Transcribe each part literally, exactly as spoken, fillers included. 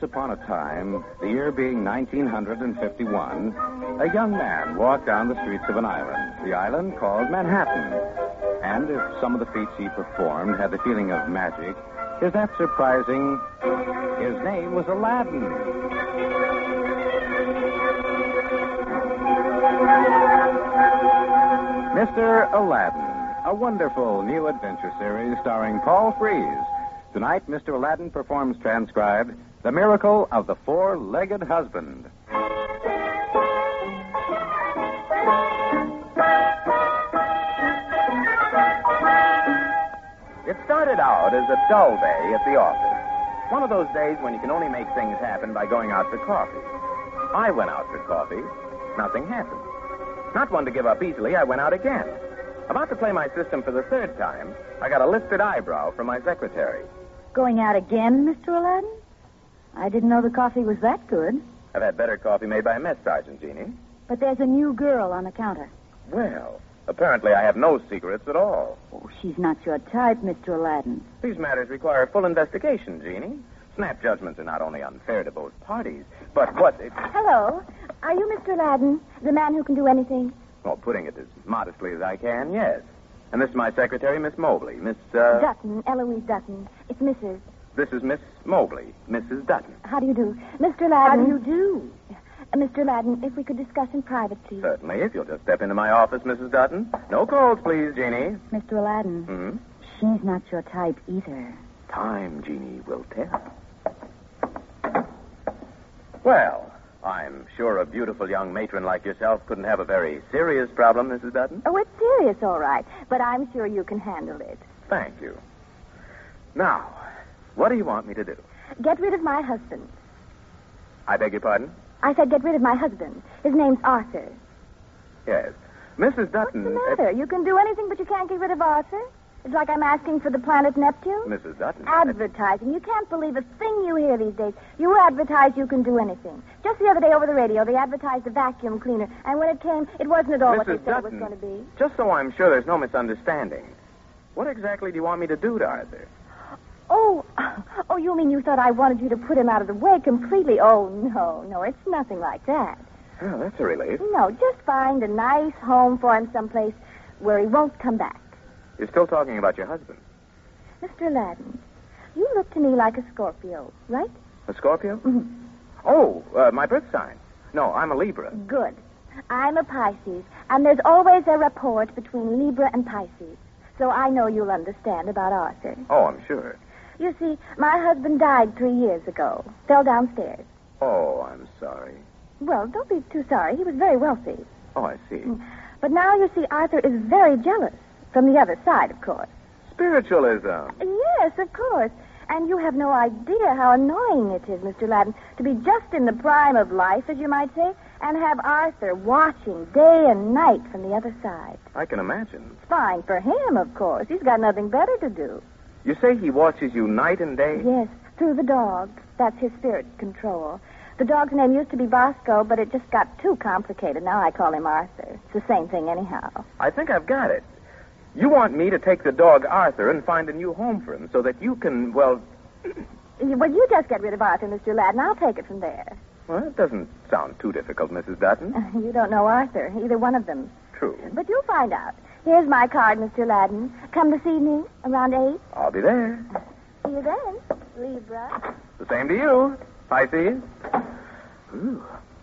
upon a time, the year being nineteen fifty-one, a young man walked down the streets of an island, the island called Manhattan. And if some of the feats he performed had the feeling of magic, is that surprising? His name was Aladdin. Mister Aladdin, a wonderful new adventure series starring Paul Frees. Tonight, Mister Aladdin performs transcribed The Miracle of the Four-Legged Husband. It started out as a dull day at the office. One of those days when you can only make things happen by going out for coffee. I went out for coffee. Nothing happened. Not one to give up easily, I went out again. About to play my system for the third time, I got a lifted eyebrow from my secretary. Going out again, Mister Aladdin? I didn't know the coffee was that good. I've had better coffee made by a mess sergeant, Jeannie. But there's a new girl on the counter. Well, apparently I have no secrets at all. Oh, she's not your type, Mister Aladdin. These matters require full investigation, Jeannie. Snap judgments are not only unfair to both parties, but what... It... Hello. Are you Mister Aladdin, the man who can do anything? Well, putting it as modestly as I can, yes. And this is my secretary, Miss Mobley. Miss, uh... Dutton, Eloise Dutton. It's Missus This is Miss Mobley, Missus Dutton. How do you do? Mister Aladdin. How do you do? Uh, Mister Aladdin, if we could discuss in private, please. Certainly, if you'll just step into my office, Missus Dutton. No calls, please, Jeannie. Mister Aladdin, Hmm? she's not your type either. Time, Jeannie, will tell. Well, I'm sure a beautiful young matron like yourself couldn't have a very serious problem, Missus Dutton. Oh, it's serious, all right. But I'm sure you can handle it. Thank you. Now, what do you want me to do? Get rid of my husband. I beg your pardon? I said get rid of my husband. His name's Arthur. Yes. Missus Dutton... What's the matter? You can do anything, but you can't get rid of Arthur? It's like I'm asking for the planet Neptune. Missus Dutton... Advertising. You can't believe a thing you hear these days. You advertise you can do anything. Just the other day over the radio, they advertised a vacuum cleaner. And when it came, it wasn't at all what they Missus said it Dutton, was going to be. Just so I'm sure there's no misunderstanding, what exactly do you want me to do to Arthur? Oh, oh, you mean you thought I wanted you to put him out of the way completely? Oh, no, no, it's nothing like that. Oh, that's a relief. No, just find a nice home for him someplace where he won't come back. You're still talking about your husband. Mister Aladdin, you look to me like a Scorpio, right? A Scorpio? Mm-hmm. Oh, uh, my birth sign. No, I'm a Libra. Good. I'm a Pisces, and there's always a rapport between Libra and Pisces. So I know you'll understand about Arthur. Oh, I'm sure. You see, my husband died three years ago. Fell downstairs. Oh, I'm sorry. Well, don't be too sorry. He was very wealthy. Oh, I see. But now, you see, Arthur is very jealous. From the other side, of course. Spiritualism. Yes, of course. And you have no idea how annoying it is, Mister Aladdin, to be just in the prime of life, as you might say, and have Arthur watching day and night from the other side. I can imagine. It's fine for him, of course. He's got nothing better to do. You say he watches you night and day? Yes, through the dog. That's his spirit control. The dog's name used to be Bosco, but it just got too complicated. Now I call him Arthur. It's the same thing anyhow. I think I've got it. You want me to take the dog Arthur and find a new home for him so that you can, well... Well, you just get rid of Arthur, Mister Aladdin. I'll take it from there. Well, it doesn't sound too difficult, Missus Dutton. You don't know Arthur, either one of them. True. But you'll find out. Here's my card, Mister Aladdin. Come this evening, around eight. I'll be there. See you then, Libra. The same to you, Pisces. Ooh.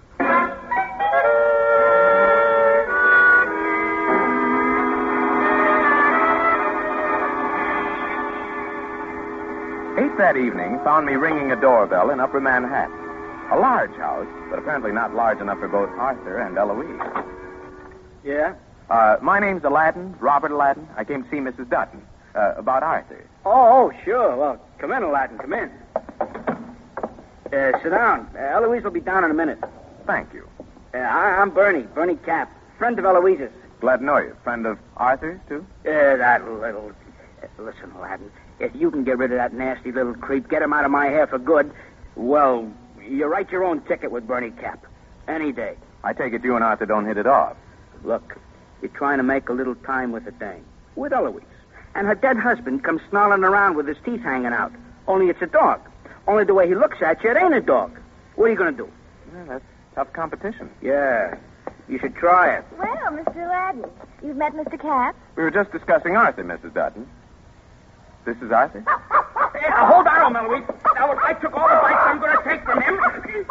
Eight that evening found me ringing a doorbell in Upper Manhattan. A large house, but apparently not large enough for both Arthur and Eloise. Yeah? Uh, my name's Aladdin, Robert Aladdin. I came to see Missus Dutton uh, about Arthur. Oh, oh, sure. Well, come in, Aladdin. Come in. Uh, sit down. Uh, Eloise will be down in a minute. Thank you. Uh, I, I'm Bernie, Bernie Cap, friend of Eloise's. Glad to know you. Friend of Arthur's, too? Uh, that little... Uh, listen, Aladdin, if you can get rid of that nasty little creep, get him out of my hair for good, well, you write your own ticket with Bernie Cap. Any day. I take it you and Arthur don't hit it off. Look, you're trying to make a little time with a dame. With Eloise. And her dead husband comes snarling around with his teeth hanging out. Only it's a dog. Only the way he looks at you, it ain't a dog. What are you going to do? Yeah, that's tough competition. Yeah, you should try it. Well, Mister Aladdin, you've met Mister Cap? We were just discussing Arthur, Missus Dutton. This is Arthur? Hey, now, hold on, O'Melloy. Now, if I took all the bites I'm going to take from him...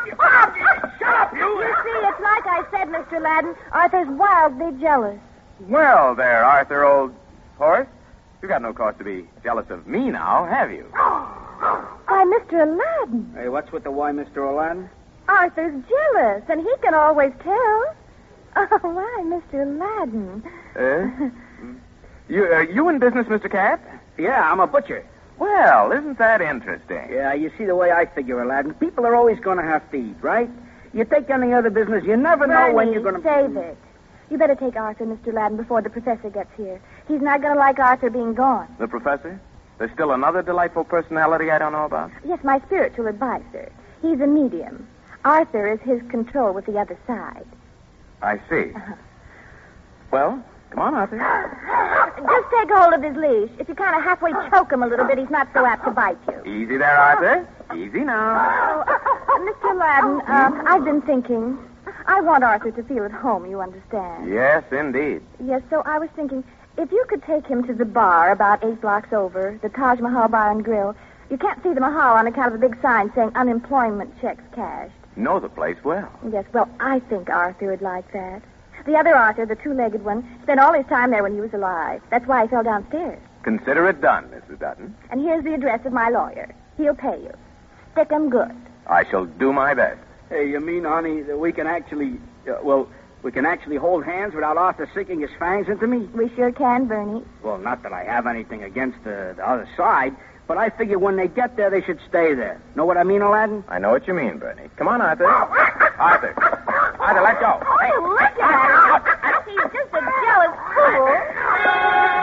Shut up, you! You see, it's like I said, Mister Aladdin. Arthur's wildly jealous. Well, there, Arthur, old horse. You've got no cause to be jealous of me now, have you? Why, Mister Aladdin, Hey, what's with the why, Mister Aladdin? Arthur's jealous, and he can always tell. Oh, why, Mister Aladdin. Uh, you, uh, you in business, Mister Cat? Yeah, I'm a butcher. Well, isn't that interesting? Yeah, you see the way I figure, Aladdin. People are always going to have feed, right? You take any other business, you never know Bernie, when you're going to... save it. You better take Arthur, Mister Aladdin, before the professor gets here. He's not going to like Arthur being gone. The professor? There's still another delightful personality I don't know about? Yes, my spiritual advisor. He's a medium. Arthur is his control with the other side. I see. Uh-huh. Well, come on, Arthur. Just take hold of his leash. If you kind of halfway choke him a little bit, he's not so apt to bite you. Easy there, Arthur. Easy now. Oh, uh, Mister Aladdin, uh, I've been thinking. I want Arthur to feel at home, you understand. Yes, indeed. Yes, so I was thinking, if you could take him to the bar about eight blocks over, the Taj Mahal Bar and Grill. You can't see the Mahal on account of a big sign saying unemployment checks cashed. Know the place well. Yes, well, I think Arthur would like that. The other Arthur, the two-legged one, spent all his time there when he was alive. That's why he fell downstairs. Consider it done, Missus Dutton. And here's the address of my lawyer. He'll pay you. Stick 'em good. I shall do my best. Hey, you mean, honey, that we can actually... Uh, well, we can actually hold hands without Arthur sinking his fangs into me? We sure can, Bernie. Well, not that I have anything against the, the other side, but I figure when they get there, they should stay there. Know what I mean, Aladdin? I know what you mean, Bernie. Come on, Arthur. Arthur. Arthur, let go. Hey. Oh, look at him. He's just a jealous fool.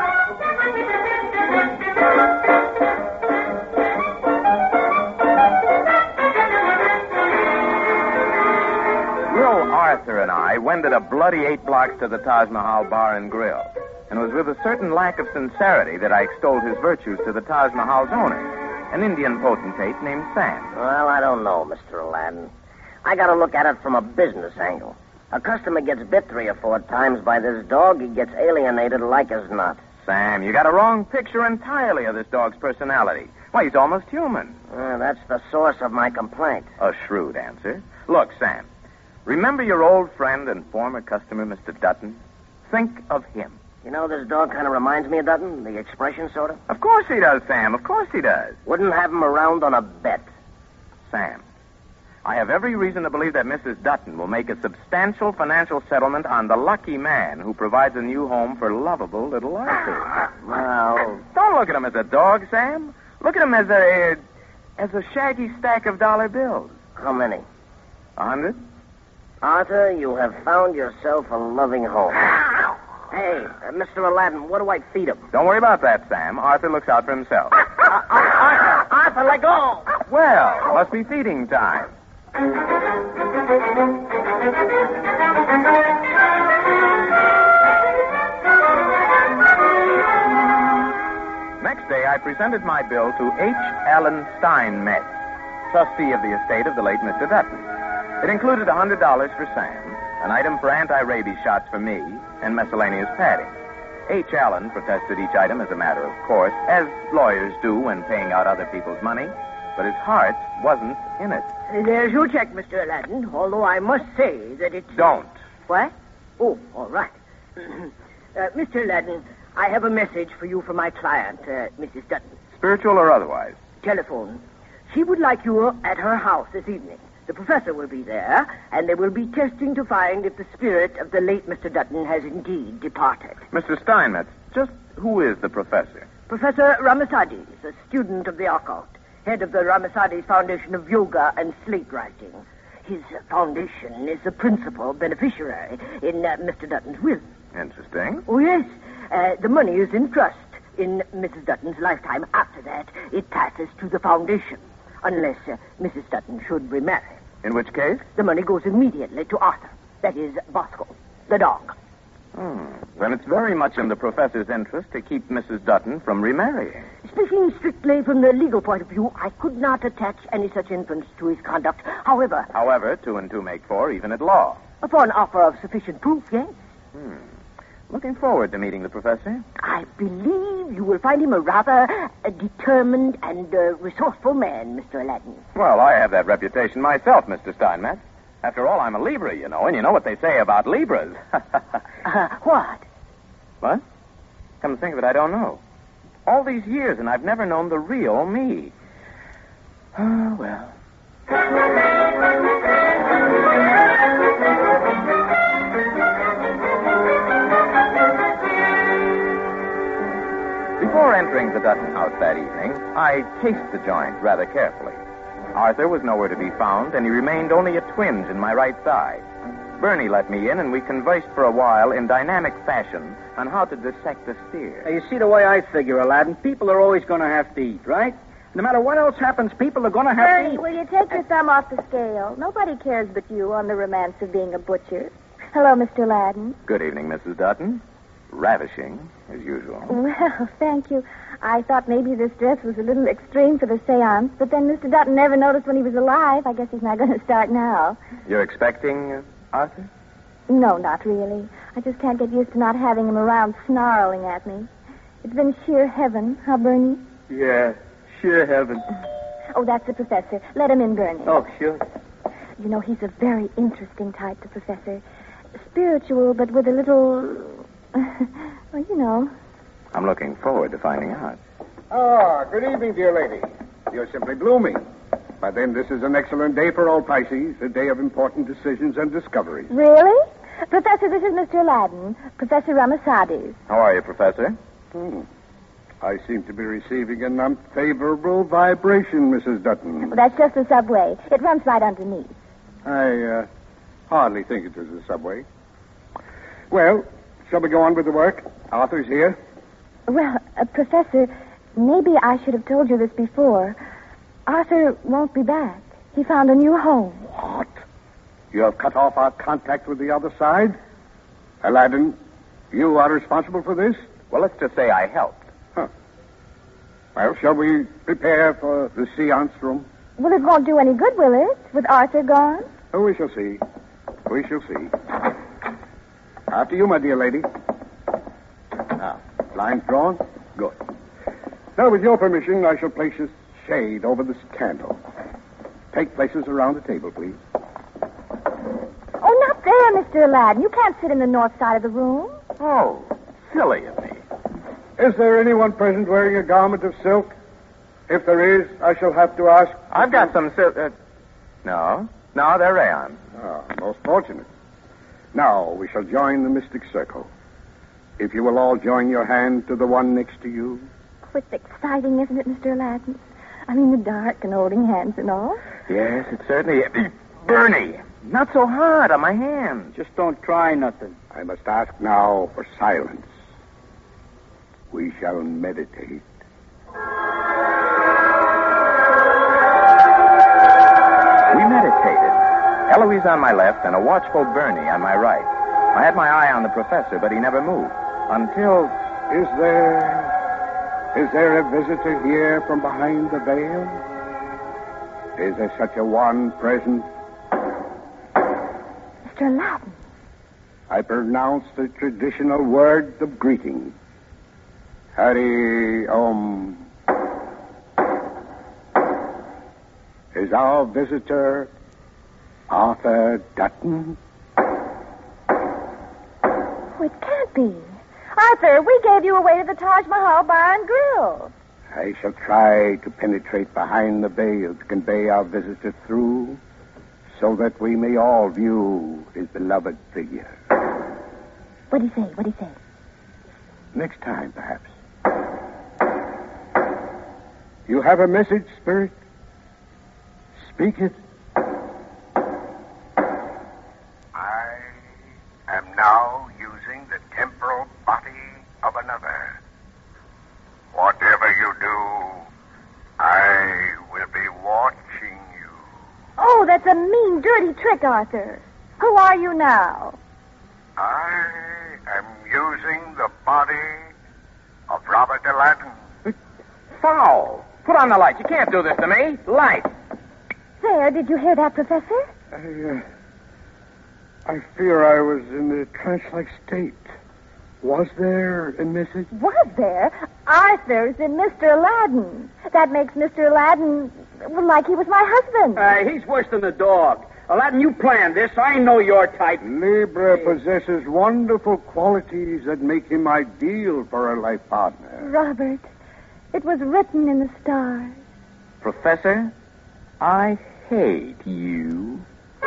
Will Arthur and I wended a bloody eight blocks to the Taj Mahal Bar and Grill. And it was with a certain lack of sincerity that I extolled his virtues to the Taj Mahal's owner, an Indian potentate named Sam. Well, I don't know, Mister Aladdin. I got to look at it from a business angle. A customer gets bit three or four times by this dog, he gets alienated like as not. Sam, you got a wrong picture entirely of this dog's personality. Why, he's almost human. Uh, that's the source of my complaint. A shrewd answer. Look, Sam, remember your old friend and former customer, Mister Dutton? Think of him. You know, this dog kind of reminds me of Dutton, the expression sort of. Of course he does, Sam. Of course he does. Wouldn't have him around on a bet. Sam, I have every reason to believe that Missus Dutton will make a substantial financial settlement on the lucky man who provides a new home for lovable little Arthur. Well, Don't look at him as a dog, Sam. Look at him as a as a shaggy stack of dollar bills. how many? A hundred? Arthur, you have found yourself a loving home. Hey, uh, Mister Aladdin, what do I feed him? Don't worry about that, Sam. Arthur looks out for himself. Arthur, Arthur, let go! Well, must be feeding time. Next day, I presented my bill to H. Allen Steinmetz, trustee of the estate of the late Mister Dutton. It included one hundred dollars for Sam, an item for anti-rabies shots for me, and miscellaneous padding. H. Allen protested each item as a matter of course, as lawyers do when paying out other people's money, but his heart wasn't in it. There's your check, Mister Aladdin, although I must say that it's... Don't. What? Oh, all right. uh, Mister Aladdin, I have a message for you from my client, uh, Missus Dutton. Spiritual or otherwise. Telephone. She would like you at her house this evening. The professor will be there, and they will be testing to find if the spirit of the late Mister Dutton has indeed departed. Mister Steinmetz, just who is the professor? Professor Ramasades, a student of the occult, head of the Ramasades Foundation of Yoga and Slate Writing. His foundation is the principal beneficiary in uh, Mister Dutton's will. Interesting. Oh, yes. Uh, the money is in trust in Missus Dutton's lifetime. After that, it passes to the foundation, unless uh, Missus Dutton should remarry. In which case? The money goes immediately to Arthur. That is, Bosco, the dog. Hmm. Then it's very much in the professor's interest to keep Missus Dutton from remarrying. Speaking strictly from the legal point of view, I could not attach any such inference to his conduct. However... However, two and two make four, even at law. Upon offer of sufficient proof, yes. Hmm. Looking forward to meeting the professor. I believe you will find him a rather uh, determined and uh, resourceful man, Mister Aladdin. Well, I have that reputation myself, Mister Steinmetz. After all, I'm a Libra, you know, and you know what they say about Libras. uh, what? What? Come to think of it, I don't know. All these years, and I've never known the real me. Oh, well. Before entering the Dutton house that evening, I cased the joint rather carefully. Arthur was nowhere to be found, and he remained only a twinge in my right thigh. Bernie let me in, and we conversed for a while in dynamic fashion on how to dissect a steer. Now, you see the way I figure, Aladdin, people are always going to have to eat, right? No matter what else happens, people are going to have Bernie, to eat. will you take your thumb off the scale? Nobody cares but you on the romance of being a butcher. Hello, Mister Aladdin. Good evening, Missus Dutton. Ravishing, as usual. Well, thank you. I thought maybe this dress was a little extreme for the seance, but then Mister Dutton never noticed when he was alive. I guess he's not going to start now. You're expecting uh, Arthur? No, not really. I just can't get used to not having him around snarling at me. It's been sheer heaven, huh, Bernie? Yeah, sheer heaven. Oh, that's the professor. Let him in, Bernie. Oh, sure. You know, he's a very interesting type, the professor. Spiritual, but with a little... well, you know. I'm looking forward to finding out. Ah, good evening, dear lady. You're simply blooming. By then, this is an excellent day for all Pisces, a day of important decisions and discoveries. Really? Professor, this is Mister Aladdin, Professor Ramazades. How are you, Professor? Hmm. I seem to be receiving an unfavorable vibration, Missus Dutton. Well, that's just the subway. It runs right underneath. I uh, hardly think it was the subway. Well, shall we go on with the work? Arthur's here. Well, uh, Professor, maybe I should have told you this before. Arthur won't be back. He found a new home. What? You have cut off our contact with the other side? Aladdin, you are responsible for this? Well, let's just say I helped. Huh. Well, shall we prepare for the seance room? Well, it won't do any good, will it, with Arthur gone? Oh, we shall see. We shall see. After you, my dear lady. Now, blinds drawn? Good. Now, with your permission, I shall place a shade over this candle. Take places around the table, please. Oh, not there, Mister Aladdin. You can't sit in the north side of the room. Oh, silly of me. Is there anyone present wearing a garment of silk? If there is, I shall have to ask... I've got some silk... Uh, no. No, they're rayon. Ah, most fortunate. Now, we shall join the mystic circle. If you will all join your hand to the one next to you. Oh, it's exciting, isn't it, Mister Aladdin? I mean, the dark and holding hands and all. Yes, it certainly is. Bernie, not so hard on my hands. Just don't try nothing. I must ask now for silence. We shall meditate. We meditated. Eloise on my left and a watchful Bernie on my right. I had my eye on the professor, but he never moved. Until... Is there... Is there a visitor here from behind the veil? Is there such a one present? Mister Aladdin. I pronounce the traditional words of greeting. Hari Om. Is our visitor Arthur Dutton? Oh, it can't be. Arthur, we gave you away to the Taj Mahal Bar and Grill. I shall try to penetrate behind the veil to convey our visitor through so that we may all view his beloved figure. What'd he say? What'd he say? Next time, perhaps. You have a message, Spirit? Speak it. I am now using the temporal body of another. Whatever you do, I will be watching you. Oh, that's a mean, dirty trick, Arthur. Who are you now? I am using the body of Robert Aladdin. Foul! Put on the light. You can't do this to me. Light! There, did you hear that, Professor? I, uh, I fear I was in a trance-like state. Was there a message? Was there? Arthur's in Mister Aladdin. That makes Mister Aladdin like he was my husband. Uh, he's worse than the dog. Aladdin, you planned this. I know your type. Libra possesses wonderful qualities that make him ideal for a life partner. Robert, it was written in the stars. Professor, I hate you.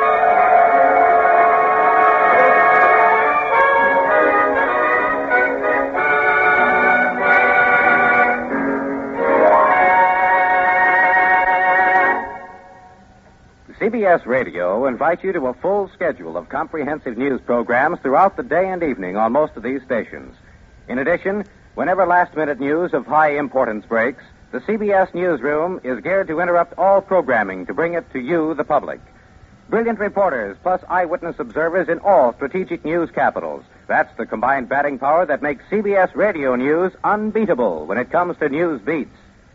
C B S Radio invites you to a full schedule of comprehensive news programs throughout the day and evening on most of these stations. In addition, whenever last-minute news of high importance breaks, the C B S newsroom is geared to interrupt all programming to bring it to you, the public. Brilliant reporters plus eyewitness observers in all strategic news capitals. That's the combined batting power that makes C B S Radio News unbeatable when it comes to news beats.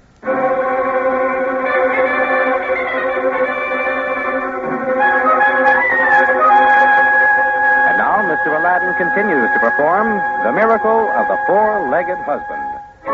Mister Aladdin continues to perform The Miracle of the Four-Legged Husband.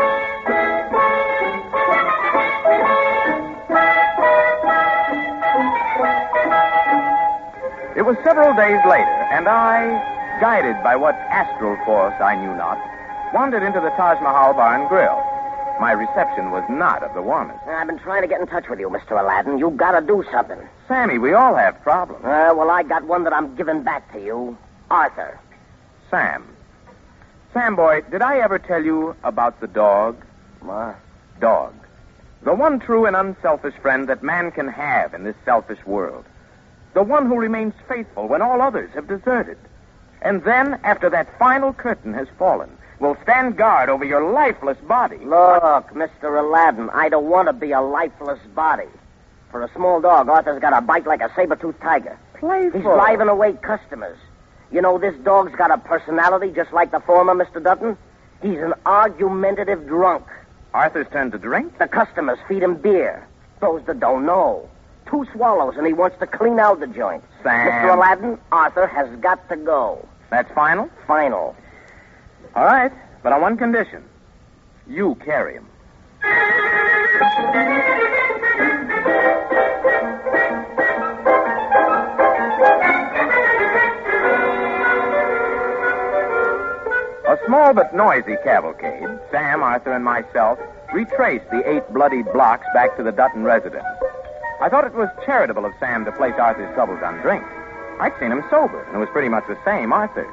It was several days later, and I, guided by what astral force I knew not, wandered into the Taj Mahal Bar and Grill. My reception was not of the warmest. I've been trying to get in touch with you, Mister Aladdin. You gotta do something. Sammy, we all have problems. Uh, well, I got one that I'm giving back to you. Arthur. Sam. Sam, boy, did I ever tell you about the dog? What? Dog. The one true and unselfish friend that man can have in this selfish world. The one who remains faithful when all others have deserted. And then, after that final curtain has fallen, will stand guard over your lifeless body. Look, Mister Aladdin, I don't want to be a lifeless body. For a small dog, Arthur's got a bite like a saber-toothed tiger. Playful. He's driving away customers. You know, this dog's got a personality just like the former Mister Dutton. He's an argumentative drunk. Arthur's turned to drink? The customers feed him beer. Those that don't know. Two swallows, and he wants to clean out the joint. Sam. Mister Aladdin, Arthur has got to go. That's final? Final. All right, but on one condition. You carry him. A small but noisy cavalcade, Sam, Arthur, and myself, retraced the eight bloody blocks back to the Dutton residence. I thought it was charitable of Sam to place Arthur's troubles on drink. I'd seen him sober, and it was pretty much the same, Arthur.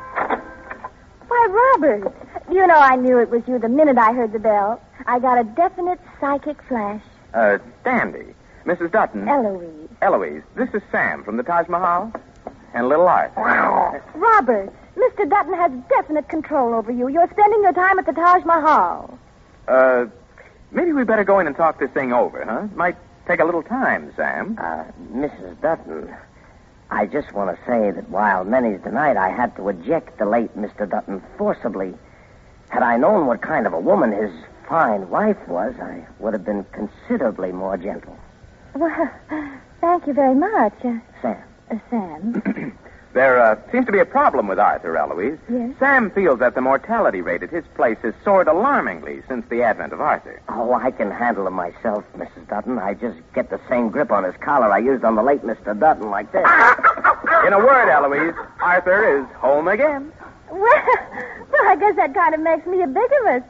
Why, Robert, you know I knew it was you the minute I heard the bell. I got a definite psychic flash. Uh, Dandy. Missus Dutton. Eloise. Eloise, this is Sam from the Taj Mahal. And little Arthur. Robert, Mister Dutton has definite control over you. You're spending your time at the Taj Mahal. Uh, maybe we better go in and talk this thing over, huh? It might take a little time, Sam. Uh, Missus Dutton, I just want to say that while many's the night I had to eject the late Mister Dutton forcibly, had I known what kind of a woman his fine wife was, I would have been considerably more gentle. Well, thank you very much. Uh, Sam. Uh, Sam. There uh, seems to be a problem with Arthur, Eloise. Yes? Sam feels that the mortality rate at his place has soared alarmingly since the advent of Arthur. Oh, I can handle him myself, Missus Dutton. I just get the same grip on his collar I used on the late Mister Dutton, like this. In a word, Eloise, Arthur is home again. Well, well, I guess that kind of makes me a bigamist,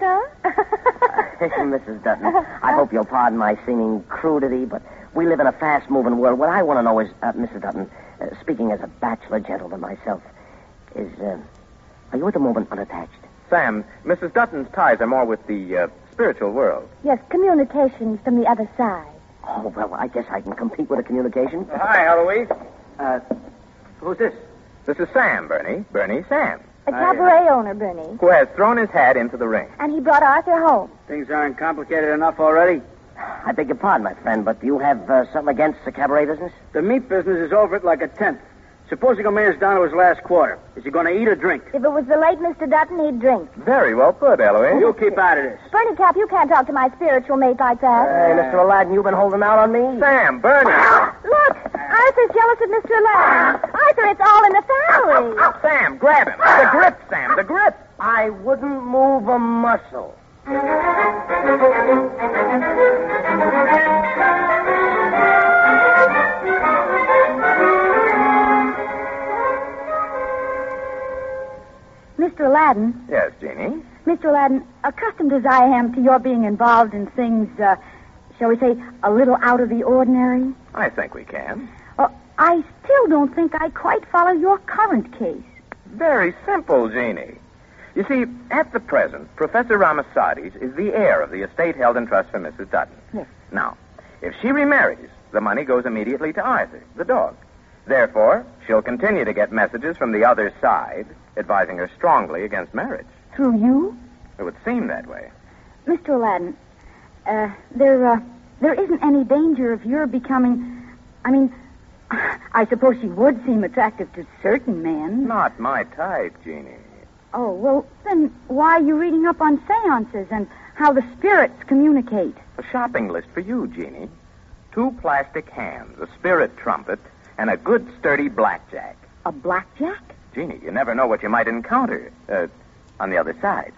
huh? Missus Dutton, I hope you'll pardon my seeming crudity, but we live in a fast-moving world. What I want to know is, uh, Missus Dutton, uh, speaking as a bachelor gentleman myself, is, uh, are you at the moment unattached? Sam, Missus Dutton's ties are more with the uh, spiritual world. Yes, communications from the other side. Oh, well, I guess I can compete with a communication. Uh, hi, Eloise. Uh, who's this? This is Sam, Bernie. Bernie Sam. A cabaret owner, Bernie. Who has thrown his hat into the ring. And he brought Arthur home. Things aren't complicated enough already. I beg your pardon, my friend, but do you have uh, something against the cabaret business? The meat business is over it like a tenth. Supposing a man's down to his last quarter. Is he going to eat or drink? If it was the late Mister Dutton, he'd drink. Very well put, Eloise. You keep out of this. Bernie Cap, you can't talk to my spiritual mate like that. Hey, Mister Aladdin, you've been holding out on me? Sam, Bernie. Look, Arthur's jealous of Mister Aladdin. Arthur, it's all in the family. Sam, grab him. The grip, Sam, the grip. I wouldn't move a muscle. Mister Aladdin. Yes, Jeannie? Mister Aladdin, accustomed as I am to your being involved in things, uh, shall we say, a little out of the ordinary, I think we can. uh, I still don't think I quite follow your current case. Very simple, Jeannie. You see, at the present, Professor Ramasades is the heir of the estate held in trust for Missus Dutton. Yes. Now, if she remarries, the money goes immediately to Arthur, the dog. Therefore, she'll continue to get messages from the other side advising her strongly against marriage. Through you? It would seem that way. Mister Aladdin, uh, there, uh, there isn't any danger of your becoming, I mean, I suppose she would seem attractive to certain men. Not my type, Jeannie. Oh, well, then why are you reading up on seances and how the spirits communicate? A shopping list for you, Jeannie. Two plastic hands, a spirit trumpet, and a good sturdy blackjack. A blackjack? Jeannie, you never know what you might encounter uh, on the other side.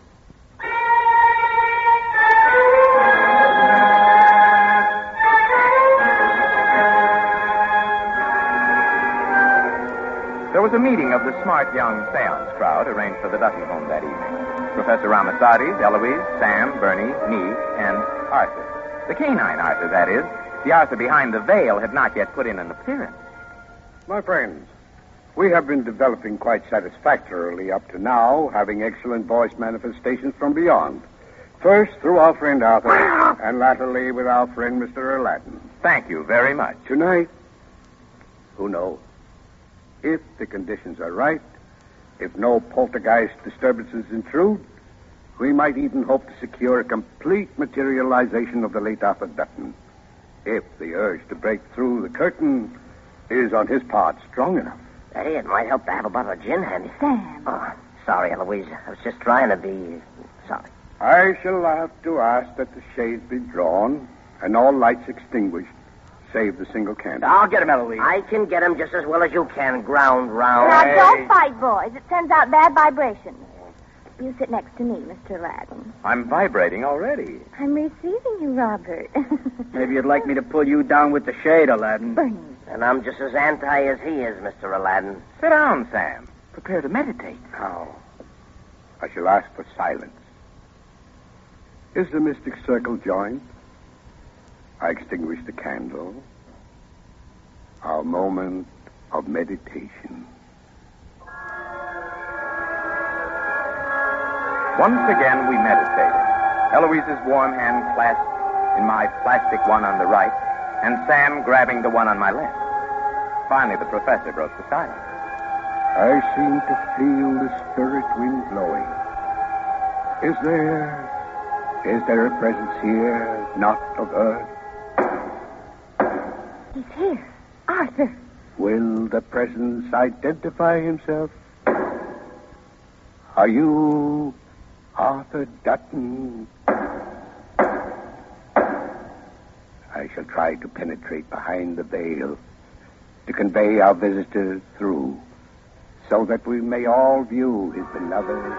There was a meeting of the smart young seance crowd arranged for the Dutton home that evening. Professor Ramasades, Eloise, Sam, Bernie, me, and Arthur. The canine Arthur, that is. The Arthur behind the veil had not yet put in an appearance. My friends, we have been developing quite satisfactorily up to now, having excellent voice manifestations from beyond. First, through our friend Arthur, and latterly with our friend Mister Aladdin. Thank you very much. Tonight, who knows? If the conditions are right, if no poltergeist disturbances intrude, we might even hope to secure a complete materialization of the late Arthur Dutton. If the urge to break through the curtain is on his part strong enough. Hey, it might help to have a bottle of gin handy. Sam. Oh, sorry, Eloise. I was just trying to be sorry. I shall have to ask that the shades be drawn and all lights extinguished, save the single candle. I'll get him, Eloise. I can get him just as well as you can, ground round. Now, Hey. don't fight, boys. It sends out bad vibrations. You sit next to me, Mister Aladdin. I'm vibrating already. I'm receiving you, Robert. Maybe you'd like me to pull you down with the shade, Aladdin. Bernie. And I'm just as anti as he is, Mister Aladdin. Sit down, Sam. Prepare to meditate. Now, I shall ask for silence. Is the mystic circle joined? I extinguish the candle. Our moment of meditation. Once again, we meditated. Eloise's warm hand clasped in my plastic one on the right, and Sam grabbing the one on my left. Finally, the professor broke the silence. I seem to feel the spirit wind blowing. Is there, is there a presence here, not of earth? He's here. Arthur. Will the presence identify himself? Are you Arthur Dutton? I shall try to penetrate behind the veil, to convey our visitors through, so that we may all view his beloved.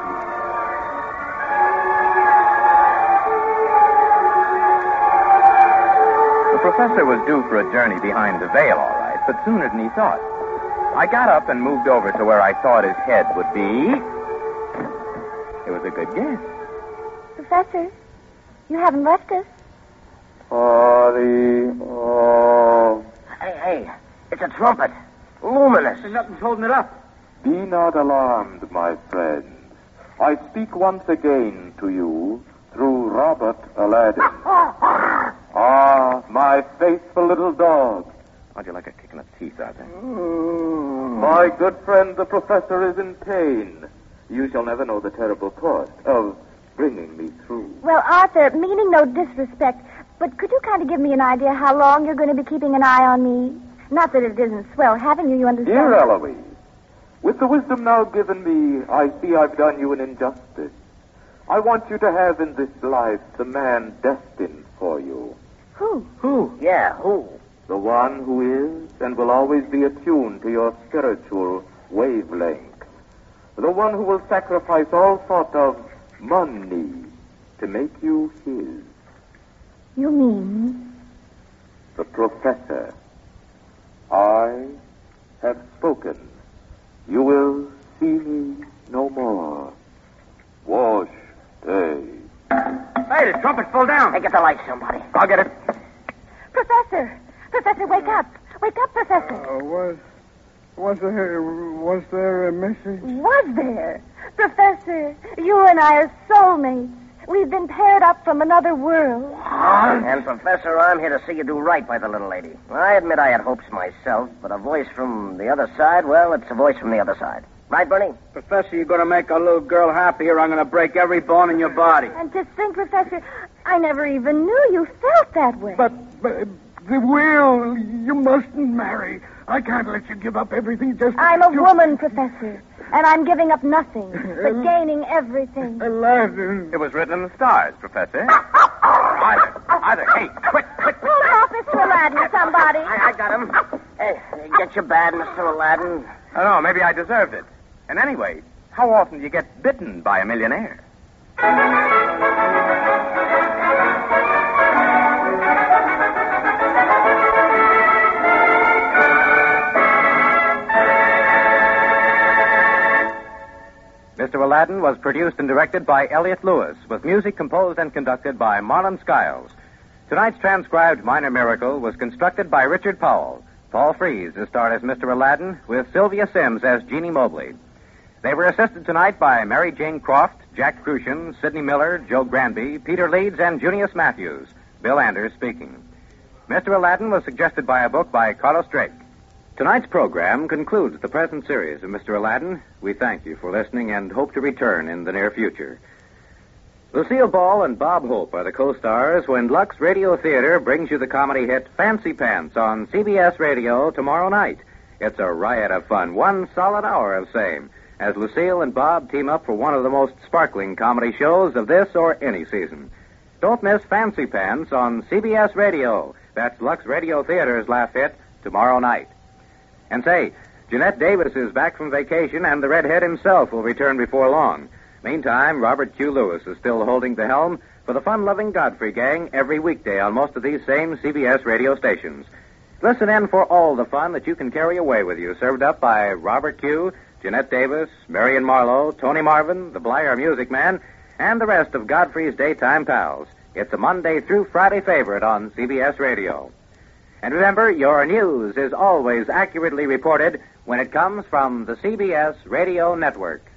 The professor was due for a journey behind the veil, all right, but sooner than he thought. I got up and moved over to where I thought his head would be. It was a good guess. Professor, you haven't left us. Sorry. Oh. Hey, hey, it's a trumpet. Luminous. Nothing's holding it up. Be not alarmed, my friends. I speak once again to you through Robert Aladdin. Ah, my faithful little dog. How'd you like a kick in the teeth, Arthur? My good friend, the professor, is in pain. You shall never know the terrible cost of bringing me through. Well, Arthur, meaning no disrespect, but could you kind of give me an idea how long you're going to be keeping an eye on me? Not that it isn't swell having you, you understand? Dear Eloise, with the wisdom now given me, I see I've done you an injustice. I want you to have in this life the man destined for you. Who? Who? Yeah, who? The one who is and will always be attuned to your spiritual wavelength. The one who will sacrifice all thought of money to make you his. You mean? The professor. I have spoken. You will see me no more. Wash day. Hey, the trumpet's full down. Hey, get the light, somebody. I'll get it. Professor! Professor, wake up! Wake up, Professor! Uh, was, was there, was there a message? Was there? Professor, you and I are soulmates. We've been paired up from another world. And, Professor, I'm here to see you do right by the little lady. I admit I had hopes myself, but a voice from the other side, well, it's a voice from the other side. Right, Bernie? Professor, you're going to make a little girl happy, or I'm going to break every bone in your body. And to think, Professor, I never even knew you felt that way. But, but the will, you mustn't marry. I can't let you give up everything just... I'm a to... woman, Professor, and I'm giving up nothing, but gaining everything. Aladdin. It was written in the stars, Professor. Either, either. Hey, quick, quick, quick. Pull him off, Mister Aladdin, somebody. I, I got him. Hey, get your bad, Mister Aladdin. I don't know, maybe I deserved it. And anyway, how often do you get bitten by a millionaire? Mister Aladdin was produced and directed by Elliott Lewis, with music composed and conducted by Marlon Skiles. Tonight's transcribed Minor Miracle was constructed by Richard Powell. Paul Frees is starred as Mister Aladdin, with Sylvia Sims as Jeannie Mobley. They were assisted tonight by Mary Jane Croft, Jack Crucian, Sidney Miller, Joe Granby, Peter Leeds, and Junius Matthews. Bill Anders speaking. Mister Aladdin was suggested by a book by Carlos Drake. Tonight's program concludes the present series of Mister Aladdin. We thank you for listening and hope to return in the near future. Lucille Ball and Bob Hope are the co-stars when Lux Radio Theater brings you the comedy hit Fancy Pants on C B S Radio tomorrow night. It's a riot of fun, one solid hour of same, as Lucille and Bob team up for one of the most sparkling comedy shows of this or any season. Don't miss Fancy Pants on C B S Radio. That's Lux Radio Theater's laugh hit tomorrow night. And say, Jeanette Davis is back from vacation, and the redhead himself will return before long. Meantime, Robert Q. Lewis is still holding the helm for the fun-loving Godfrey gang every weekday on most of these same C B S radio stations. Listen in for all the fun that you can carry away with you, served up by Robert Q., Jeanette Davis, Marion Marlowe, Tony Marvin, the Blyer Music Man, and the rest of Godfrey's daytime pals. It's a Monday through Friday favorite on C B S Radio. And remember, your news is always accurately reported when it comes from the C B S Radio Network.